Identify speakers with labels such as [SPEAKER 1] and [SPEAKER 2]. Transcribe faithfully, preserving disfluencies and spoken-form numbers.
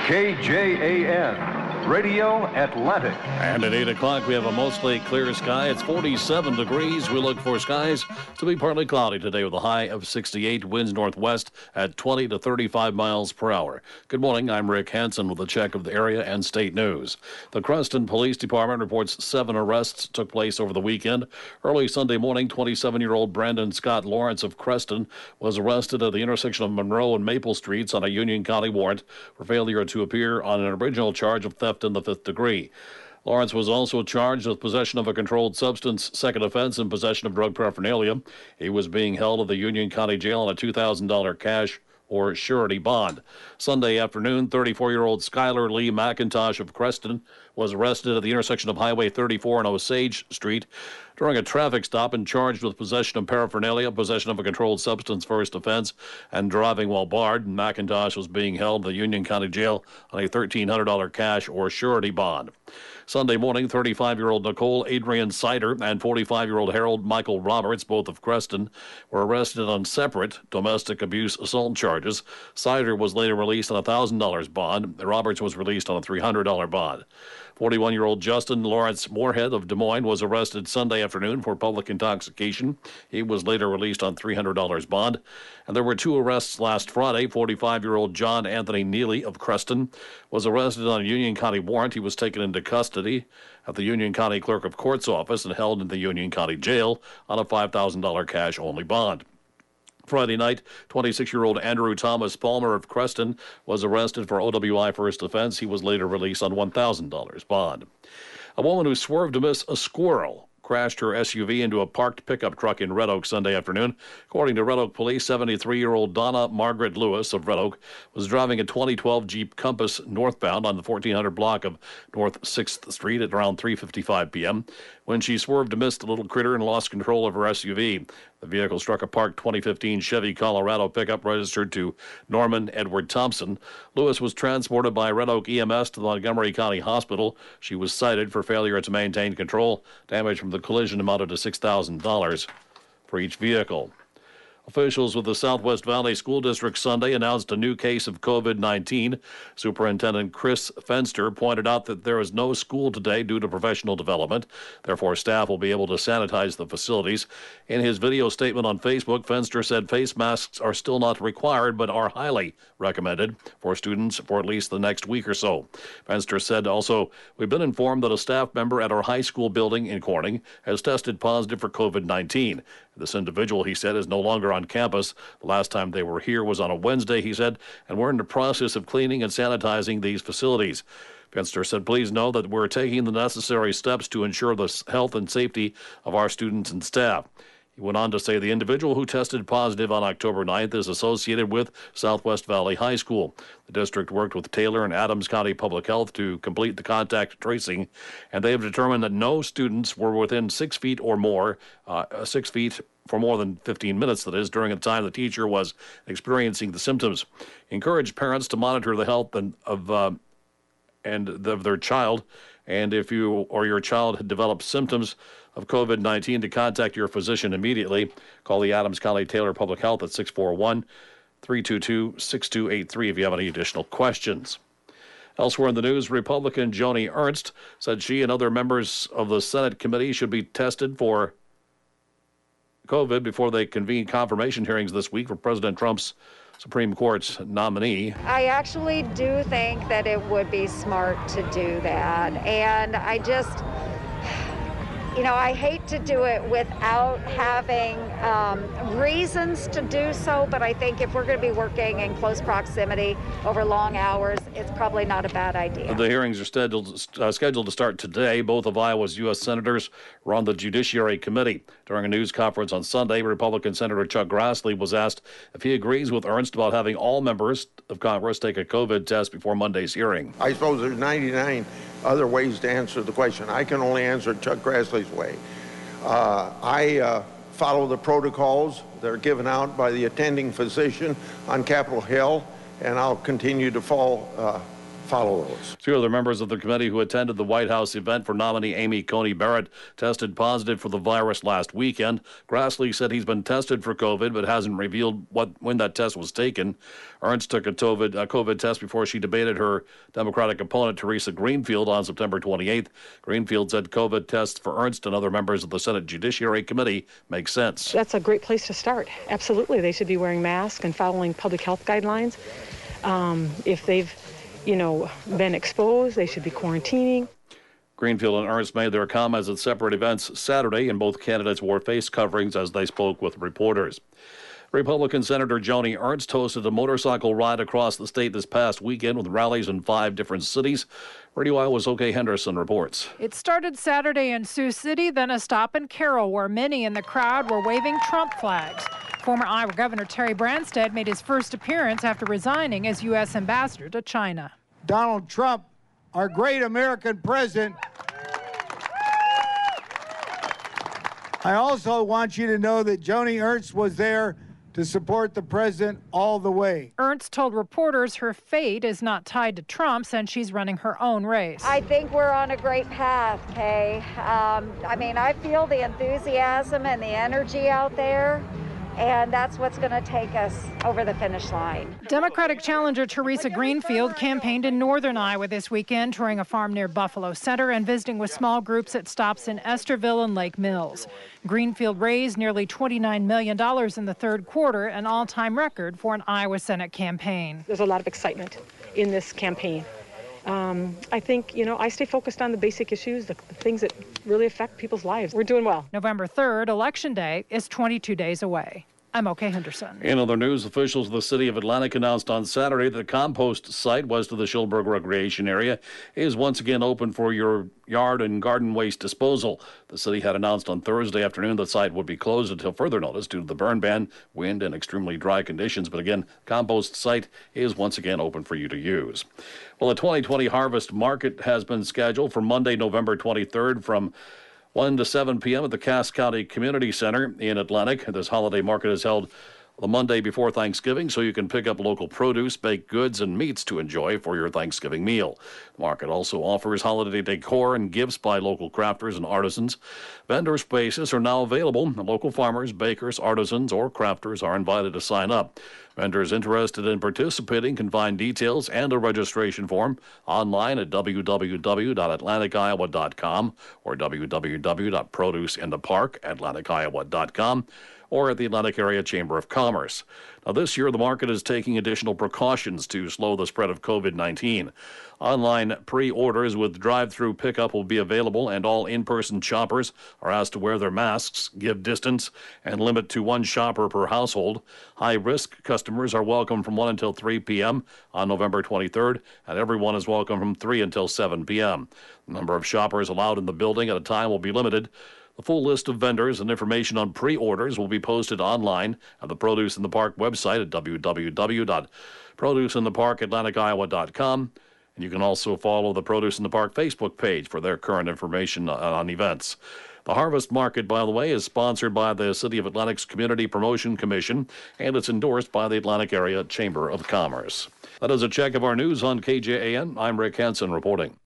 [SPEAKER 1] K J A N, Radio Atlantic.
[SPEAKER 2] And at eight o'clock, we have a mostly clear sky. It's forty-seven degrees. We look for skies to be partly cloudy today with a high of sixty-eight. Winds northwest at twenty to thirty-five miles per hour. Good morning. I'm Rick Hansen with a check of the area and state news. The Creston Police Department reports seven arrests took place over the weekend. Early Sunday morning, twenty-seven-year-old Brandon Scott Lawrence of Creston was arrested at the intersection of Monroe and Maple Streets on a Union County warrant for failure to appear on an original charge of theft in the fifth degree. Lawrence was also charged with possession of a controlled substance, second offense, and possession of drug paraphernalia. He was being held at the Union County Jail on a two thousand dollars cash or surety bond. Sunday afternoon, thirty-four-year-old Skylar Lee McIntosh of Creston was arrested at the intersection of Highway thirty-four and Osage Street during a traffic stop and charged with possession of paraphernalia, possession of a controlled substance first offense, and driving while barred. McIntosh was being held at the Union County Jail on a thirteen hundred dollars cash or surety bond. Sunday morning, thirty-five-year-old Nicole Adrian Sider and forty-five-year-old Harold Michael Roberts, both of Creston, were arrested on separate domestic abuse assault charges. Sider was later released on a one thousand dollars bond. Roberts was released on a three hundred dollars bond. forty-one-year-old Justin Lawrence Moorhead of Des Moines was arrested Sunday afternoon for public intoxication. He was later released on three hundred dollars bond. And there were two arrests last Friday. forty-five-year-old John Anthony Neely of Creston was arrested on a Union County warrant. He was taken into custody at the Union County Clerk of Court's office and held in the Union County Jail on a five thousand dollars cash-only bond. Friday night, twenty-six-year-old Andrew Thomas Palmer of Creston was arrested for O W I first offense. He was later released on one thousand dollars bond. A woman who swerved to miss a squirrel crashed her S U V into a parked pickup truck in Red Oak Sunday afternoon. According to Red Oak police, seventy-three-year-old Donna Margaret Lewis of Red Oak was driving a twenty twelve Jeep Compass northbound on the fourteen hundred block of North sixth Street at around three fifty-five p.m. when she swerved to miss the little critter and lost control of her S U V. The vehicle struck a parked twenty fifteen Chevy Colorado pickup registered to Norman Edward Thompson. Lewis was transported by Red Oak E M S to the Montgomery County Hospital. She was cited for failure to maintain control. Damage from the collision amounted to six thousand dollars for each vehicle. Officials with the Southwest Valley School District Sunday announced a new case of COVID nineteen. Superintendent Chris Fenster pointed out that there is no school today due to professional development. Therefore, staff will be able to sanitize the facilities. In his video statement on Facebook, Fenster said face masks are still not required but are highly recommended for students for at least the next week or so. Fenster said also, we've been informed that a staff member at our high school building in Corning has tested positive for COVID nineteen. This individual, he said, is no longer on campus. The last time they were here was on a Wednesday, he said, and we're in the process of cleaning and sanitizing these facilities. Fenster said, please know that we're taking the necessary steps to ensure the health and safety of our students and staff. He went on to say the individual who tested positive on October ninth is associated with Southwest Valley High School. The district worked with Taylor and Adams County Public Health to complete the contact tracing, and they have determined that no students were within six feet or more, uh, six feet for more than fifteen minutes, that is, during the time the teacher was experiencing the symptoms. Encourage parents to monitor the health and of uh, and the, of their child, and if you or your child had developed symptoms of COVID nineteen, to contact your physician immediately. Call the Adams County Taylor Public Health at six four one, three two two, six two eight three if you have any additional questions. Elsewhere in the news, Republican Joni Ernst said she and other members of the Senate committee should be tested for COVID before they convene confirmation hearings this week for President Trump's Supreme Court's nominee.
[SPEAKER 3] I actually do think that it would be smart to do that. And I just, you know, I hate to do it without having um, reasons to do so, but I think if we're going to be working in close proximity over long hours, it's probably not a bad idea.
[SPEAKER 2] The hearings are scheduled, uh, scheduled to start today. Both of Iowa's U S senators were on the Judiciary Committee. During a news conference on Sunday, Republican Senator Chuck Grassley was asked if he agrees with Ernst about having all members of Congress take a COVID test before Monday's hearing.
[SPEAKER 4] I suppose there's ninety-nine other ways to answer the question. I can only answer Chuck Grassley's way. Uh, I uh, follow the protocols that are given out by the attending physician on Capitol Hill, and I'll continue to follow, uh, follow those.
[SPEAKER 2] Two other members of the committee who attended the White House event for nominee Amy Coney Barrett tested positive for the virus last weekend. Grassley said he's been tested for COVID, but hasn't revealed what when that test was taken. Ernst took a COVID, a COVID test before she debated her Democratic opponent, Teresa Greenfield, on September twenty-eighth. Greenfield said COVID tests for Ernst and other members of the Senate Judiciary Committee make sense.
[SPEAKER 5] That's a great place to start. Absolutely. They should be wearing masks and following public health guidelines. Um, if they've, you know, been exposed, they should be quarantining.
[SPEAKER 2] Greenfield and Ernst made their comments at separate events Saturday, and both candidates wore face coverings as they spoke with reporters. Republican Senator Joni Ernst hosted a motorcycle ride across the state this past weekend with rallies in five different cities. Radio Iowa's O.K. Henderson reports.
[SPEAKER 6] It started Saturday in Sioux City, then a stop in Carroll, where many in the crowd were waving Trump flags. Former Iowa Governor Terry Branstad made his first appearance after resigning as U S ambassador to China.
[SPEAKER 7] Donald Trump, our great American president. I also want you to know that Joni Ernst was there to support the president all the way.
[SPEAKER 6] Ernst told reporters her fate is not tied to Trump's and she's running her own race.
[SPEAKER 3] I think we're on a great path, Kay. Um, I mean, I feel the enthusiasm and the energy out there, and that's what's going to take us over the finish line.
[SPEAKER 6] Democratic challenger Teresa Greenfield campaigned in northern Iowa this weekend, touring a farm near Buffalo Center and visiting with small groups at stops in Esterville and Lake Mills. Greenfield raised nearly twenty-nine million dollars in the third quarter, an all-time record for an Iowa Senate campaign.
[SPEAKER 5] There's a lot of excitement in this campaign. Um, I think, you know, I stay focused on the basic issues, the, the things that really affect people's lives. We're doing well.
[SPEAKER 6] November third, Election Day, is twenty-two days away. I'm O.K. Henderson.
[SPEAKER 2] In other news, officials of the city of Atlantic announced on Saturday that the compost site west of the Schulberg Recreation Area is once again open for your yard and garden waste disposal. The city had announced on Thursday afternoon the site would be closed until further notice due to the burn ban, wind, and extremely dry conditions. But again, compost site is once again open for you to use. Well, the twenty twenty Harvest Market has been scheduled for Monday, November twenty-third from one to seven p.m. at the Cass County Community Center in Atlantic. This holiday market is held the Monday before Thanksgiving, so you can pick up local produce, baked goods, and meats to enjoy for your Thanksgiving meal. The market also offers holiday decor and gifts by local crafters and artisans. Vendor spaces are now available. Local farmers, bakers, artisans, or crafters are invited to sign up. Vendors interested in participating can find details and a registration form online at w w w dot atlantic iowa dot com or w w w dot produce in the park atlantic iowa dot com or at the Atlantic Area Chamber of Commerce. Now, this year, the market is taking additional precautions to slow the spread of COVID nineteen. Online pre-orders with drive-through pickup will be available, and all in-person shoppers are asked to wear their masks, give distance, and limit to one shopper per household. High-risk customers are welcome from one until three p.m. on November twenty-third, and everyone is welcome from three until seven p.m. The number of shoppers allowed in the building at a time will be limited. The full list of vendors and information on pre-orders will be posted online at the Produce in the Park website at w w w dot produce in the park atlantic iowa dot com. And you can also follow the Produce in the Park Facebook page for their current information on events. The Harvest Market, by the way, is sponsored by the City of Atlantic's Community Promotion Commission, and it's endorsed by the Atlantic Area Chamber of Commerce. That is a check of our news on K J A N. I'm Rick Hansen reporting.